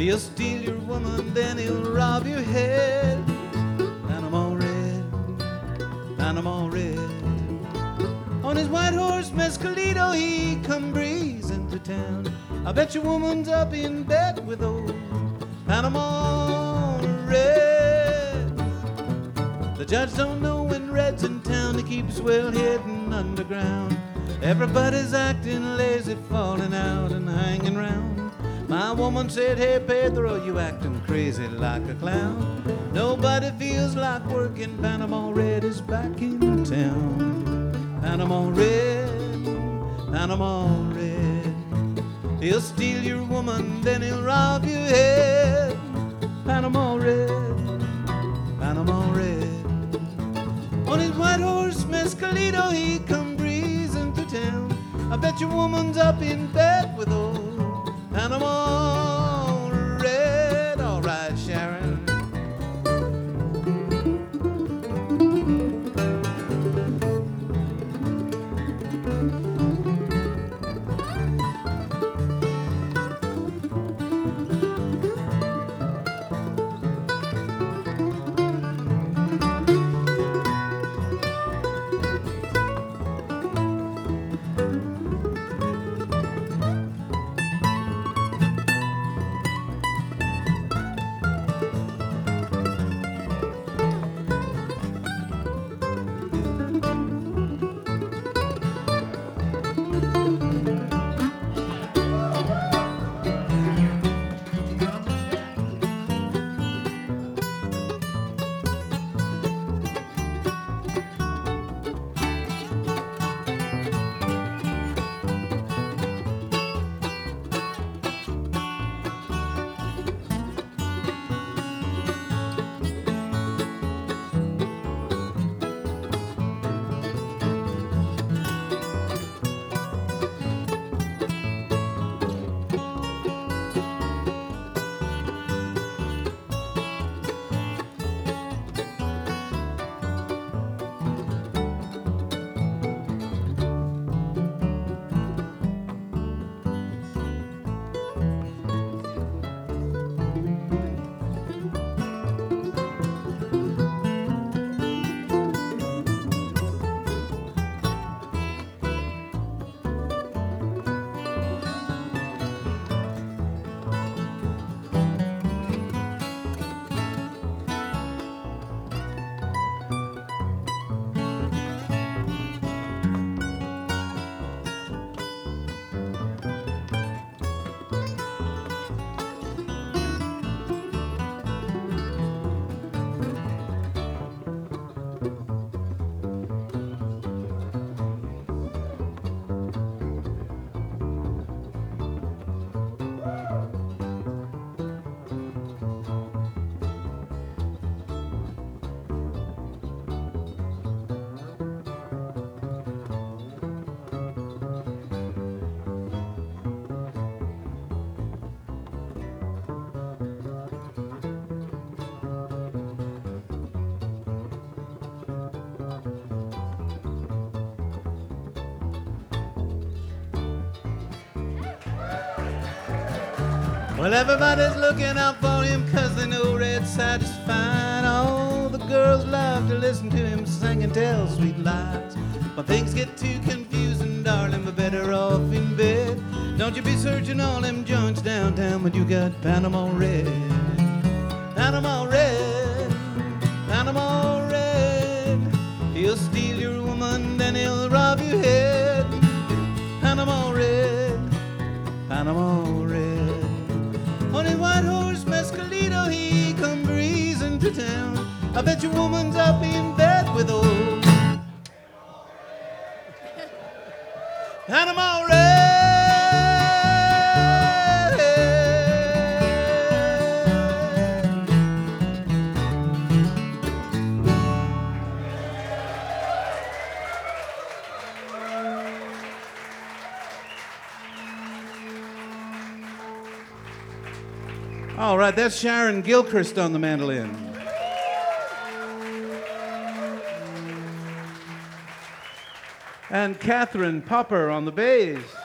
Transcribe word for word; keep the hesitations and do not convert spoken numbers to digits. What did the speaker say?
He'll steal your woman, then he'll rob your head. Panama Red, Panama Red. On his white horse Mescalito he come breezing to town. I bet your woman's up in bed with old Panama Red. The judge don't know when Red's in town. He keeps well hidden underground. Everybody's acting lazy, falling out and hanging round. My woman said, hey Pedro, you acting crazy like a clown. Nobody feels like working. Panama Red is back in town. Panama Red, Panama Red. He'll steal your woman, then he'll rob your head. Panama Red, Panama Red. On his white horse Mescalito he come breezing to town. I bet your woman's up in bed with old Panama Red. All right, Sharon. Well, everybody's looking out for him 'cause they know Red's satisfied. All the girls love to listen to him sing and tell sweet lies. When things get too confusing, darling, we're better off in bed. Don't you be searching all them joints downtown when you got Panama Red. Panama Red, Panama Red. He'll steal your woman, then he'll rob your head. Panama Red, Panama Red. On his white horse Mescalito he come breezing to town. I bet your woman's up in bed with old Panama Red. All right, that's Sharon Gilchrist on the mandolin. And Catherine Popper on the bass.